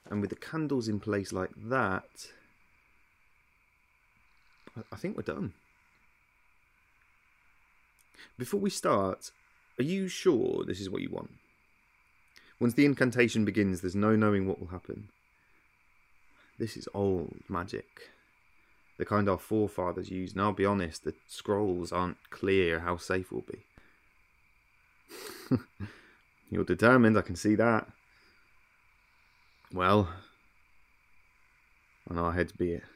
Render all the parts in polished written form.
And with the candles in place like that, I think we're done. Before we start, are you sure this is what you want? Once the incantation begins, there's no knowing what will happen. This is old magic. The kind our forefathers used, and I'll be honest, the scrolls aren't clear how safe we'll be. You're determined, I can see that. Well, on our heads be it.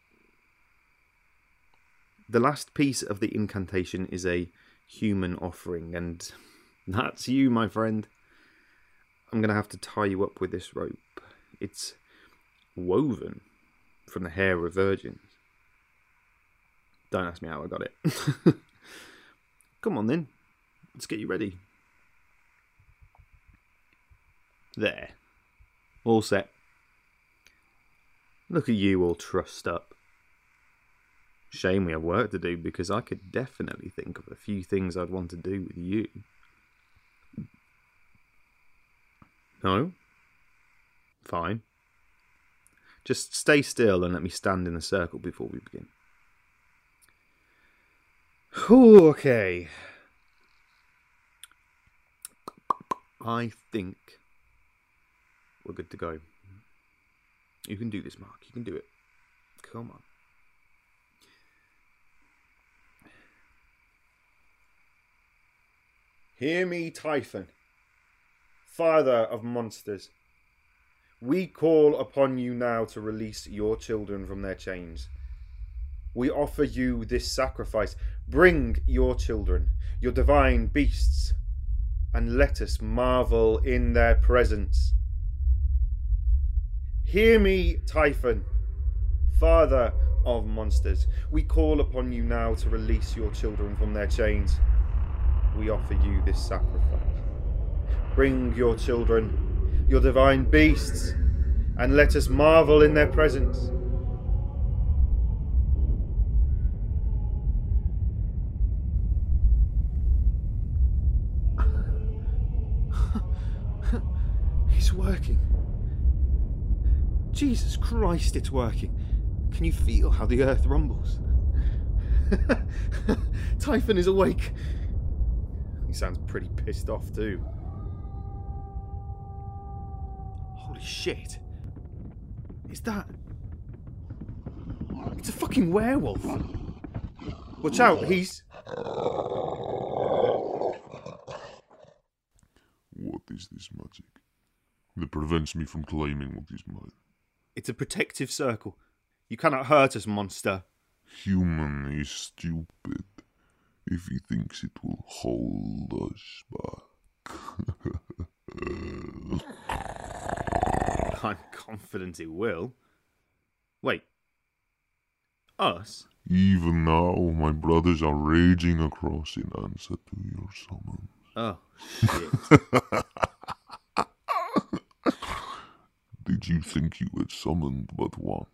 The last piece of the incantation is a human offering, and that's you, my friend. I'm going to have to tie you up with this rope. It's woven from the hair of virgins. Don't ask me how I got it. Come on then, let's get you ready. There. All set. Look at you all trussed up. Shame we have work to do, because I could definitely think of a few things I'd want to do with you. No? Fine. Just stay still and let me stand in a circle before we begin. Okay. I think we're good to go. You can do this, Mark. You can do it. Come on. Hear me, Typhon, father of monsters. We call upon you now to release your children from their chains. We offer you this sacrifice. Bring your children, your divine beasts, and let us marvel in their presence. Hear me, Typhon, father of monsters. We call upon you now to release your children from their chains. We offer you this sacrifice. Bring your children, your divine beasts, and let us marvel in their presence. It's working. Jesus Christ, it's working. Can you feel how the earth rumbles? Typhon is awake. He sounds pretty pissed off too. Holy shit. Is that... It's a fucking werewolf. Watch out, he's... What is this magic that prevents me from claiming what is mine? It's a protective circle. You cannot hurt us, monster. Human is stupid if he thinks it will hold us back. I'm confident it will. Wait. Us? Even now, my brothers are raging across in answer to your summons. Oh, shit. Did you think you had summoned but one?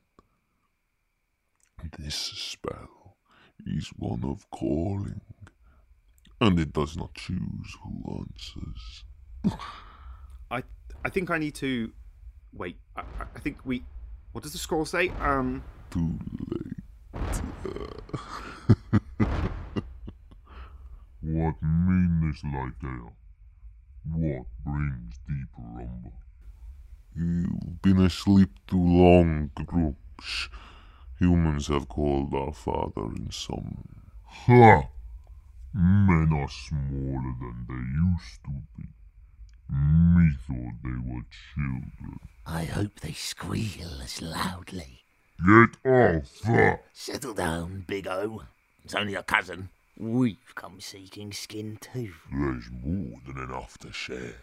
This spell is one of calling, and it does not choose who answers. I think I need to... Wait, I think we... What does the scroll say? Too late. What meanness like ale? What brings deep rumble? You've been asleep too long, Grooks. Humans have called our father in summon. Ha! Men are smaller than they used to be. Me thought they were children. I hope they squeal as loudly. Get off! Settle down, Big O. It's only a cousin. We've come seeking skin too. There's more than enough to share.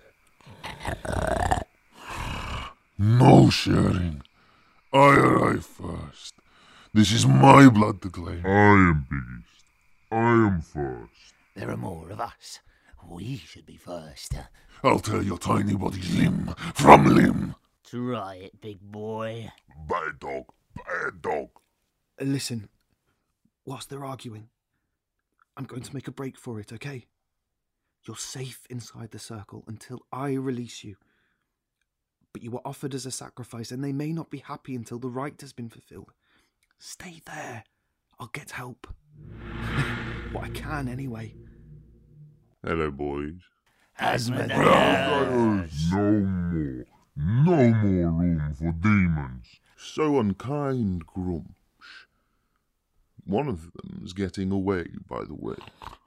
No sharing. I arrive first. This is my blood to claim. I am biggest. I am first. There are more of us. We should be first. I'll tear your tiny body limb from limb. Try it, big boy. Bad dog. Bad dog. Listen, whilst they're arguing, I'm going to make a break for it, okay? You're safe inside the circle until I release you. but you were offered as a sacrifice, and they may not be happy until the rite has been fulfilled. Stay there. I'll get help. What I can, anyway. Hello, boys. Asmodeus! No more room for demons. So unkind, Grumsh. One of them's getting away, by the way.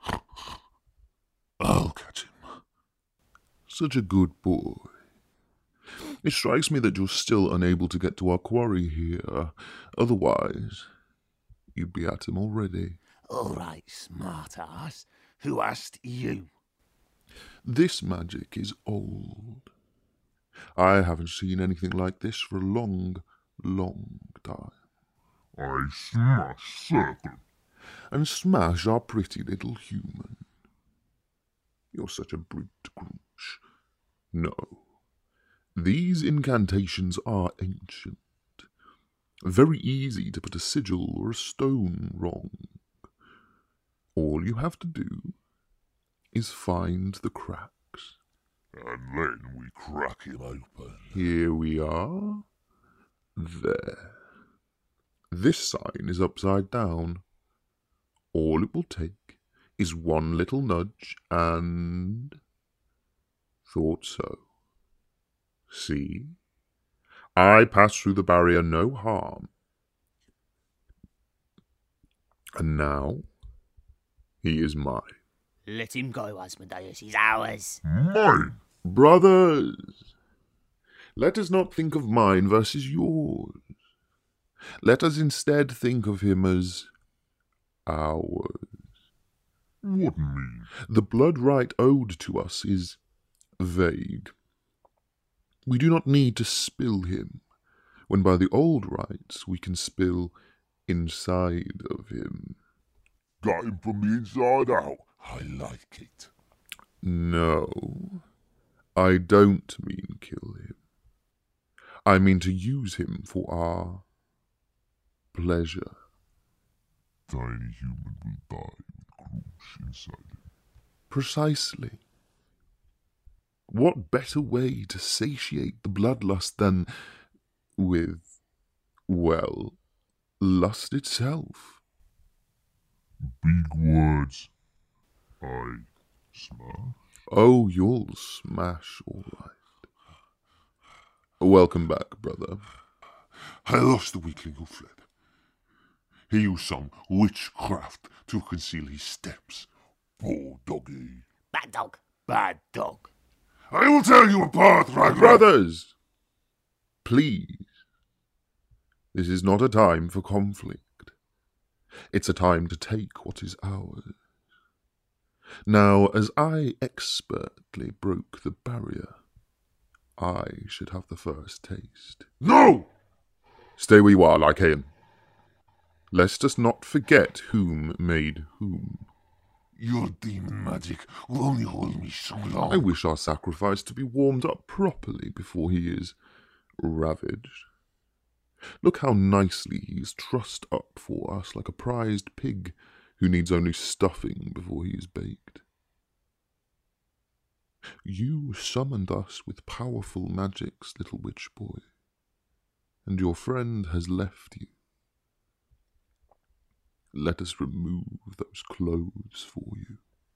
I'll catch him. Such a good boy. It strikes me that you're still unable to get to our quarry here. Otherwise, you'd be at him already. All right, smart-ass. Who asked you? This magic is old. I haven't seen anything like this for a long, long time. I smash certain. And Smash our pretty little human. You're such a brute, Grumsh. No. These incantations are ancient. Very easy to put a sigil or a stone wrong. All you have to do is find the cracks. And then we crack him open. Here we are. There. This sign is upside down. All it will take is one little nudge and... Thought so. See? I passed through the barrier no harm. And now, he is mine. Let him go, Asmodeus. He's ours. Mine? Brothers, let us not think of mine versus yours. Let us instead think of him as ours. What mean? The blood right owed to us is vague. We do not need to spill him, when by the old rites we can spill inside of him. Got him from the inside out. I like it. No, I don't mean kill him. I mean to use him for our pleasure. Tiny human will die with Grumsh inside him. Precisely. What better way to satiate the bloodlust than with, well, lust itself? Big words. I smash. Oh, you'll smash, all right. Welcome back, brother. I lost the weakling who fled. He used some witchcraft to conceal his steps. Poor doggy. Bad dog. Bad dog. I will tear you apart, Ragnar. Brothers, please. This is not a time for conflict. It's a time to take what is ours. Now, as I expertly broke the barrier, I should have the first taste. No! Stay where you are, Lycaon. Lest us not forget whom made whom. Your demon magic will only hold me so long. I wish our sacrifice to be warmed up properly before he is ravaged. Look how nicely he is trussed up for us like a prized pig who needs only stuffing before he is baked. You summoned us with powerful magics, little witch boy, and your friend has left you. Let us remove those clothes for you.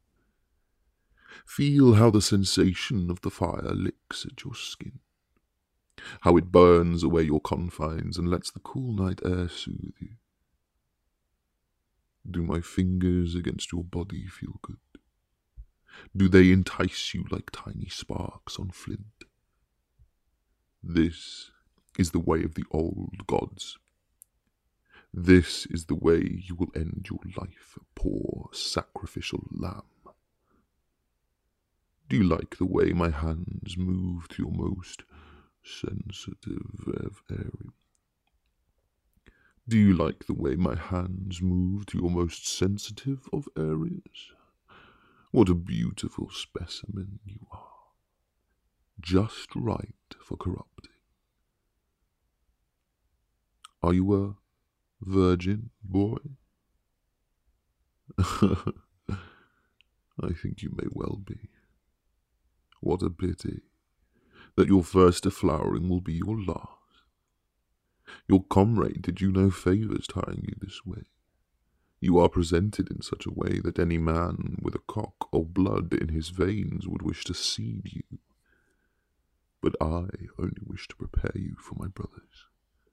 Feel how the sensation of the fire licks at your skin, how it burns away your confines and lets the cool night air soothe you. Do my fingers against your body feel good? Do they entice you like tiny sparks on flint? This is the way of the old gods. This is the way you will end your life, poor sacrificial lamb. Do you like the way my hands move to your most sensitive area? Do you like the way my hands move to your most sensitive of areas? What a beautiful specimen you are. Just right for corrupting. Are you a virgin, boy? I think you may well be. What a pity. that your first deflowering will be your last. Your comrade did you no favours tying you this way. You are presented in such a way that any man with a cock or blood in his veins would wish to seed you. But I only wish to prepare you for my brothers.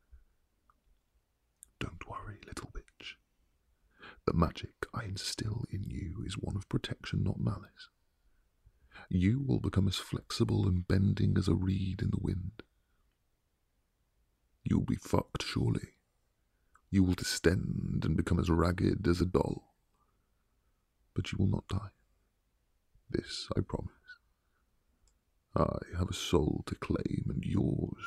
Don't worry, little bitch. The magic I instill in you is one of protection, not malice. You will become as flexible and bending as a reed in the wind. You'll be fucked, surely. You will distend and become as ragged as a doll. But you will not die. This I promise. I have a soul to claim, and yours,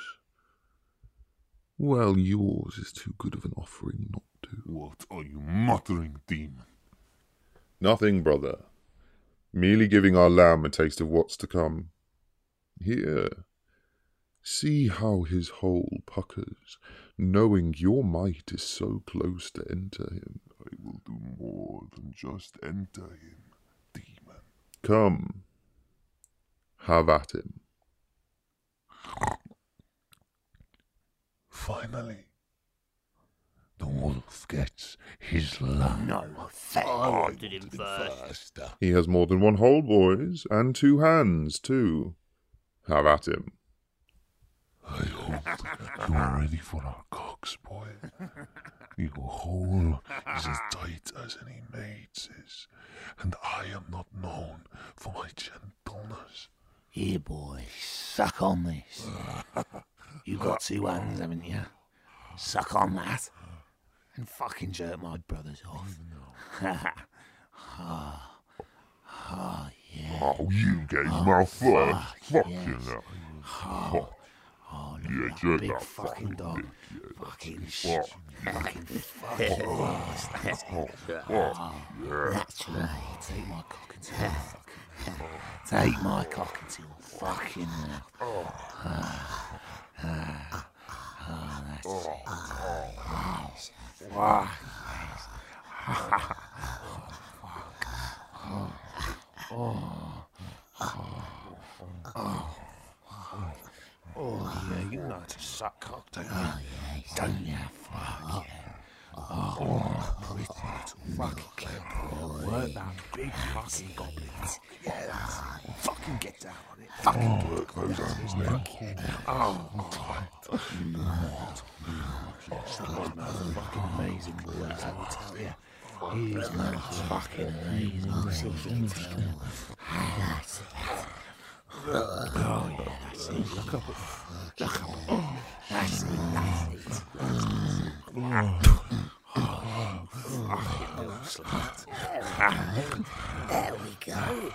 well, yours is too good of an offering not to. What are you muttering, demon? Nothing, brother. Merely giving our lamb a taste of what's to come. Here, see how his hole puckers, knowing your might is so close to enter him. I will do more than just enter him, demon. Come, have at him. Finally, the wolf gets his lamb. No, Fat wanted him first. He has more than one hole, boys, and 2 hands, too. Have at him. I hope you are ready for our cocks, boy. Your hole is as tight as any maid's is, and I am not known for my gentleness. Here, boy, suck on this. You got 2 hands, haven't you? Suck on that. And fucking jerk my brothers off. Oh, yeah. Oh, you get his mouth first. Fucking yes. hell. Oh, Yeah, look at jerk that big that fucking dog. dick, yeah, Fucking fuck. fucking fucking That's right. Take my cock into your fucking Take my cock into your fucking mouth. That's it. Wow. Oh, yeah, you know how to suck cock, don't you? Oh, yeah. Don't you? Fuck yeah. Oh, pretty little fucking clever. Work that big fucking goblin cock. Yeah, that's it. Fucking get down on it. Fucking Work those hands then. Oh, tight. Smells fucking amazing, boys, let me tell you. He smells fucking amazing. That's it. Oh, yeah, that's it. Look up. Look up. That's it. That's it. Oh, fucking little slut. There we go.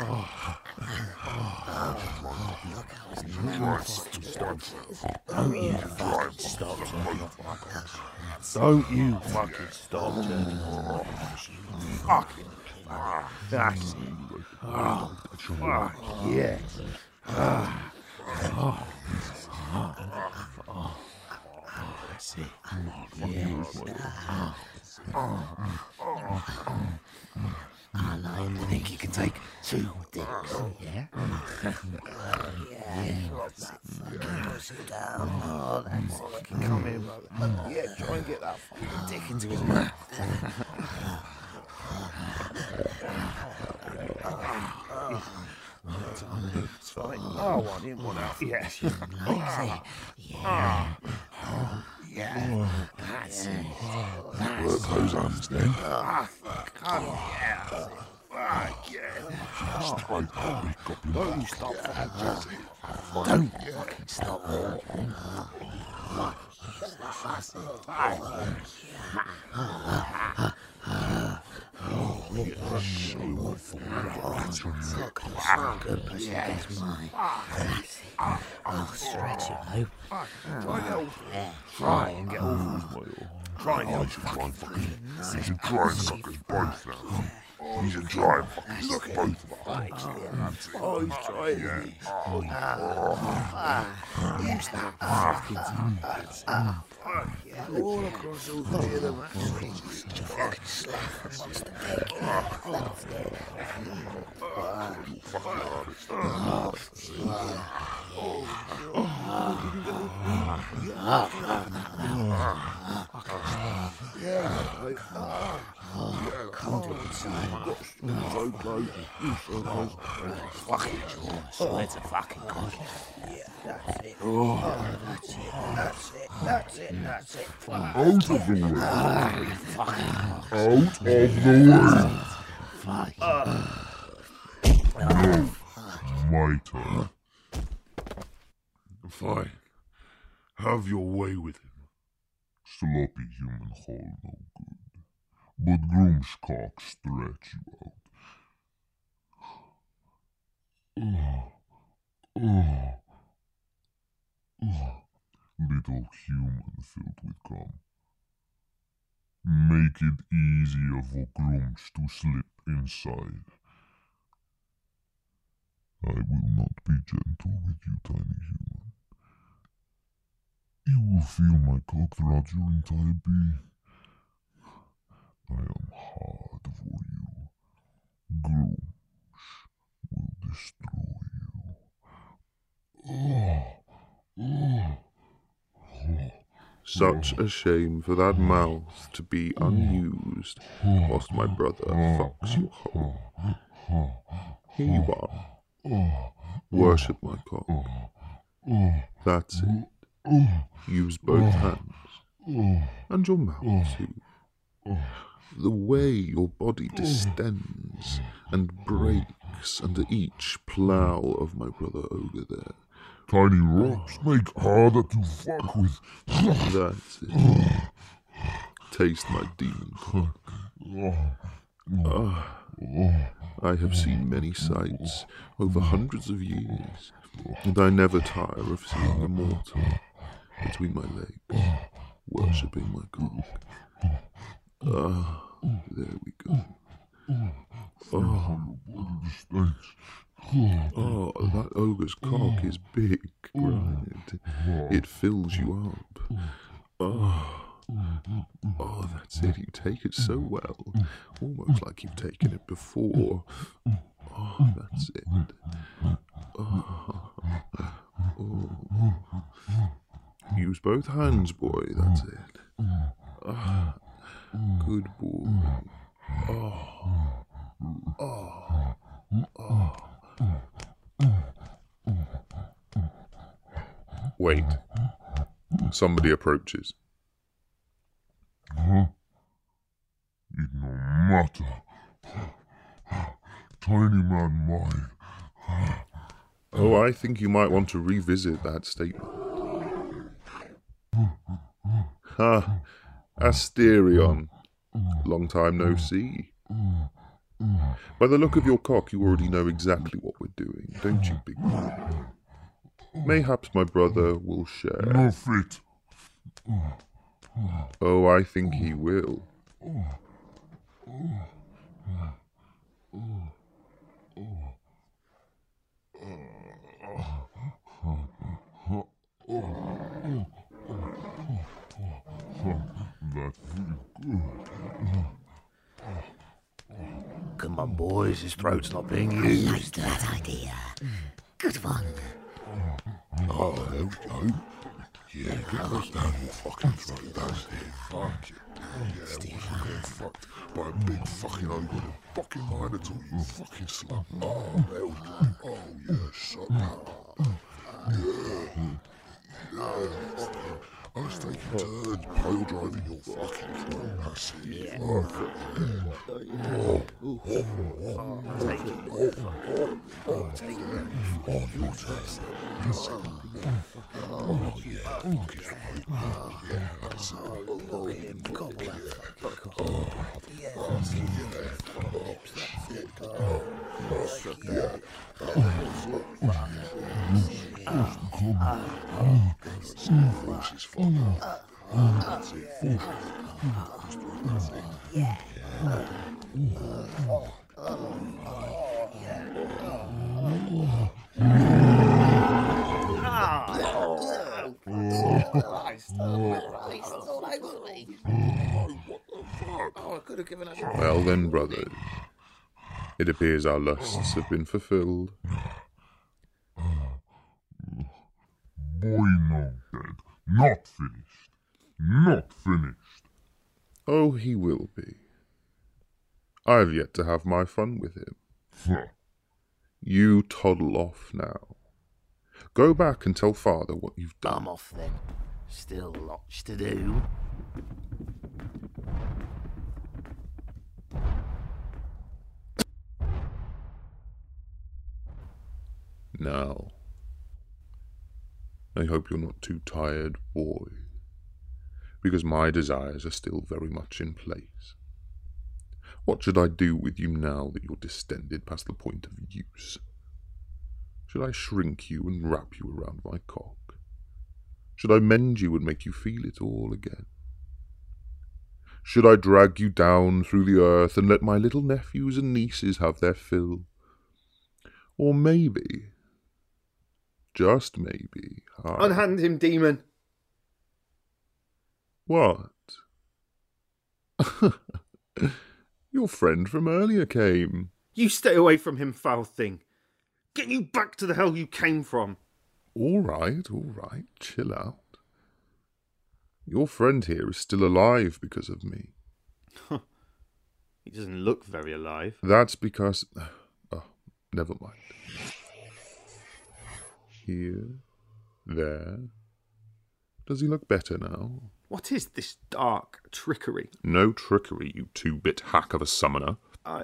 Look how his mouth stops. Don't you fucking stop turning off my box. Don't you fucking stop turning off my box. Fucking that's it. Oh, fuck yeah. That's it. Yes. I think you can take 2 dicks, yeah? Push it down. Oh, that's it. Come here, brother. Yeah, try and get that fucking dick into his mouth. It's fine. Oh, I didn't want out. Yes. Yeah. Yeah. That's it. Work those hands then. Come yeah. Fuck yeah. Straight up, big goblin. Don't you stop fucking Don't fucking stop. Good push against mine. I'll stretch it open. Try and get over. Try and get You should try and suck us both now. You should try and fucking suck both of us. Oh, he's trying. Use that fucking all across all 3 of them. Fucking slap us just to take it off there. Fucking sure it's a fucking good. That's it. That's it. Out of the way. Out of the way. No, my turn. Fine. Have your way with him. Sloppy human hole no good. But Groom's cock stretch you out. Little human filled with cum. Make it easier for Grooms to slip inside. I will not be gentle with you, tiny human. You will feel my cock throughout your entire being. I am hard for you. Grooms will destroy you. Such a shame for that mouth to be unused whilst my brother fucks your hole. Here you are. Worship my cock. That's it. Use both hands. And your mouth too. The way your body distends and breaks under each plough of my brother Ogre there. Tiny rocks make harder to fuck with. That's it. Taste my demon cock. I have seen many sights over hundreds of years, and I never tire of seeing a mortal between my legs, worshipping my cock. There we go. That ogre's cock is big, right? It fills you up. That's it. You take it so well, almost like you've taken it before. That's it. Use both hands, boy. That's it. Good boy. Wait. Somebody approaches. It no matter. Tiny man mine. Oh, I think you might want to revisit that statement. Asterion. Long time no see. By the look of your cock, you already know exactly what we're doing, don't you, big boy? Mayhaps my brother will share. No fit. Oh, I think he will. That's good. Come on, boys, his throat's not being used. I like that idea. Good one. Oh, there we go. Yeah, get us down your fucking throat. That's it. Fuck it. Yeah, we'll get fucked by a big fucking ogre with a fucking minotaur, you fucking slut. Oh, there we go. Oh, yeah, shut up. Yeah. I was taking turns pile driving your fucking throat. That's it. Yeah. Fuck it. Well then, brother, it appears our lusts have been fulfilled. Boy no dead. Not finished. Not finished. Oh, he will be. I've yet to have my fun with him. Huh. You toddle off now. Go back and tell father what you've done. I'm off then. Still lots to do. Now, I hope you're not too tired, boy, because my desires are still very much in place. What should I do with you now that you're distended past the point of use? Should I shrink you and wrap you around my cock? Should I mend you and make you feel it all again? Should I drag you down through the earth and let my little nephews and nieces have their fill? Or maybe, just maybe, Unhand him, demon. What? Your friend from earlier came. You stay away from him, foul thing. Get you back to the hell you came from. All right, chill out. Your friend here is still alive because of me. He doesn't look very alive. That's because... Oh, never mind. Here, there. Does he look better now? What is this dark trickery? No trickery, you two-bit hack of a summoner.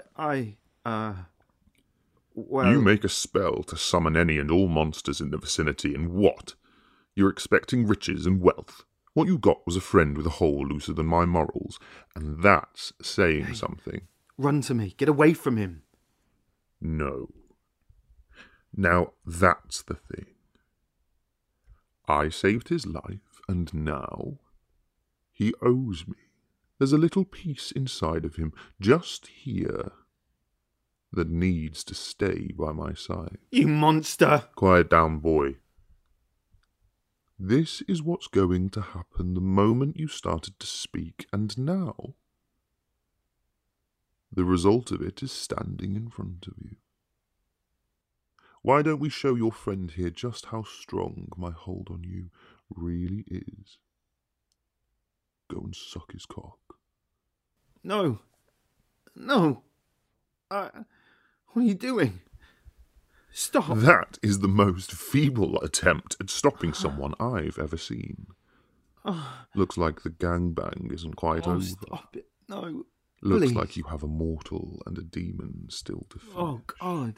Well... You make a spell to summon any and all monsters in the vicinity, and what? You're expecting riches and wealth. What you got was a friend with a hole looser than my morals, and that's saying something. Run to me. Get away from him. No. Now, that's the thing. I saved his life, and now he owes me. There's a little piece inside of him, just here, that needs to stay by my side. You monster! Quiet down, boy. This is what's going to happen the moment you started to speak, and now the result of it is standing in front of you. Why don't we show your friend here just how strong my hold on you really is? Go and suck his cock. No. What are you doing? Stop. That is the most feeble attempt at stopping someone I've ever seen. Looks like the gangbang isn't quite over. Stop it. No. Looks please. like you have a mortal and a demon still to finish. Oh, God.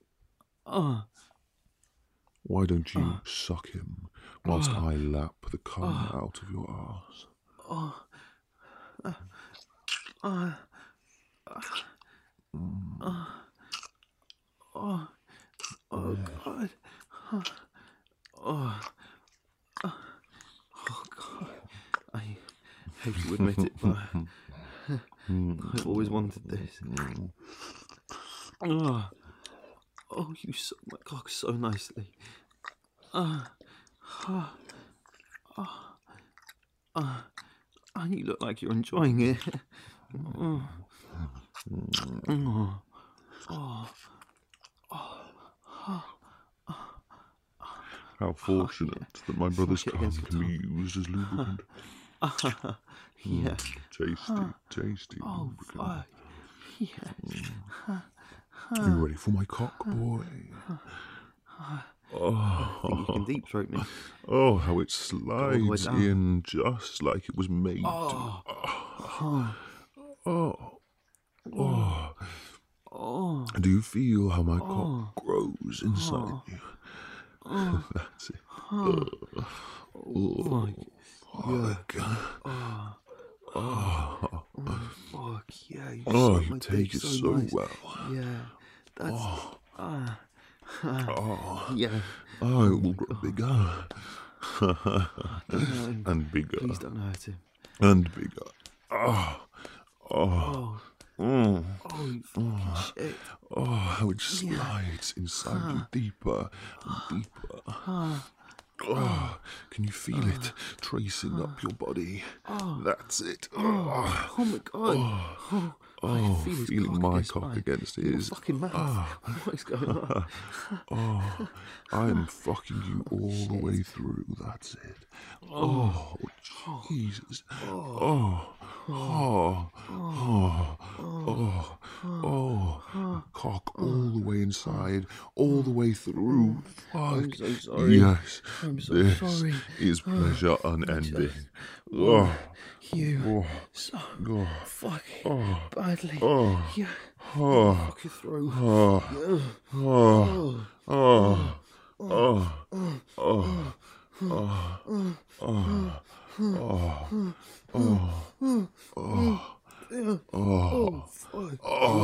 Why don't you suck him whilst I lap the cum out of your arse? Oh, God. Oh, God. I hate to admit it, but I've always wanted this. Oh, you suck my cock so nicely. You look like you're enjoying it. How fortunate that my brother's cum can be used as lubricant. Yeah. Tasty Oh, lubricant. fuck. Yeah. Are you ready for my cock, boy? I think you can deep throat me. Oh, how it slides down. in just like it was made Oh. Do you feel how my cock grows inside you? That's it. Fuck yeah. You Oh, suck you my take dick it so nice. well. Yeah. That's. Yeah. Oh, it will grow bigger. And bigger. Please don't hurt him. And bigger. Oh, you fucking shit. Oh, how it slides inside you deeper and deeper. Oh, can you feel it tracing up your body? That's it. Oh my God. Oh, feel his feeling cock my against cock mine. against Your his. fucking mouth. What is going on? Oh, I am fucking you all the way through. That's it. Oh, Jesus. Oh, oh, oh, oh, oh. Cock all the way inside, all the way through. Fuck. I'm so sorry. Yes. I'm so this sorry. is pleasure unending. Oh, Oh, you oh, so oh, fucking oh, badly. oh, You oh, fuck you through. oh, oh, oh, oh, oh, Oh, fuck.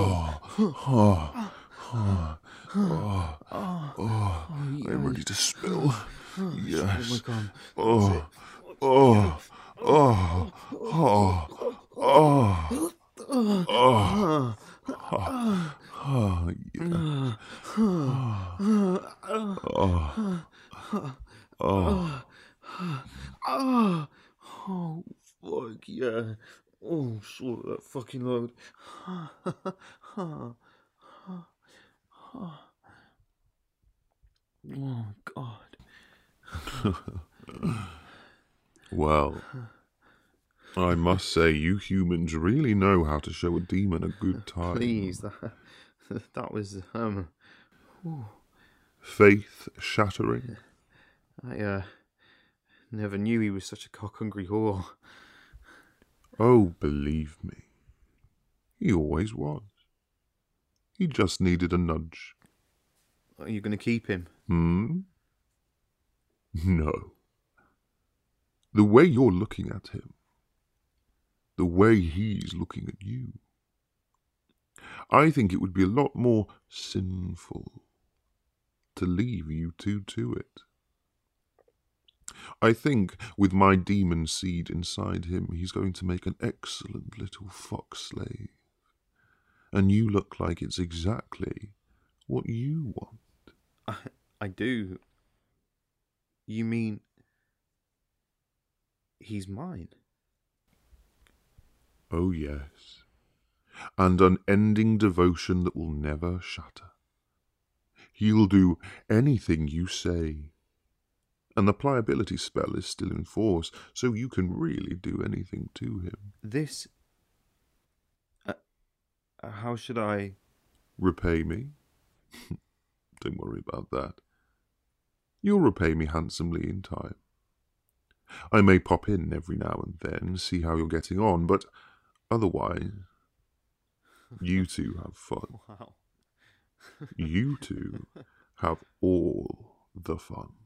I'm ready to spill. Yes. my God. Oh, oh, oh, oh, oh, oh, oh, yeah. Oh, fuck yeah. Oh, swallow that fucking load. Oh, God. Well, I must say, you humans really know how to show a demon a good time. Please, that was, Faith shattering. I, never knew he was such a cock-hungry whore. Oh, believe me, he always was. He just needed a nudge. Are you going to keep him? No. The way you're looking at him, the way he's looking at you, I think it would be a lot more sinful to leave you two to it. I think with my demon seed inside him, he's going to make an excellent little fox slave. And you look like it's exactly what you want. I do. You mean he's mine? Oh yes, and unending devotion that will never shatter. He'll do anything you say, and the pliability spell is still in force, so you can really do anything to him. This... how should I... Repay me? Don't worry about that. You'll repay me handsomely in time. I may pop in every now and then, see how you're getting on, but otherwise, you two have fun. Wow. You two have all the fun.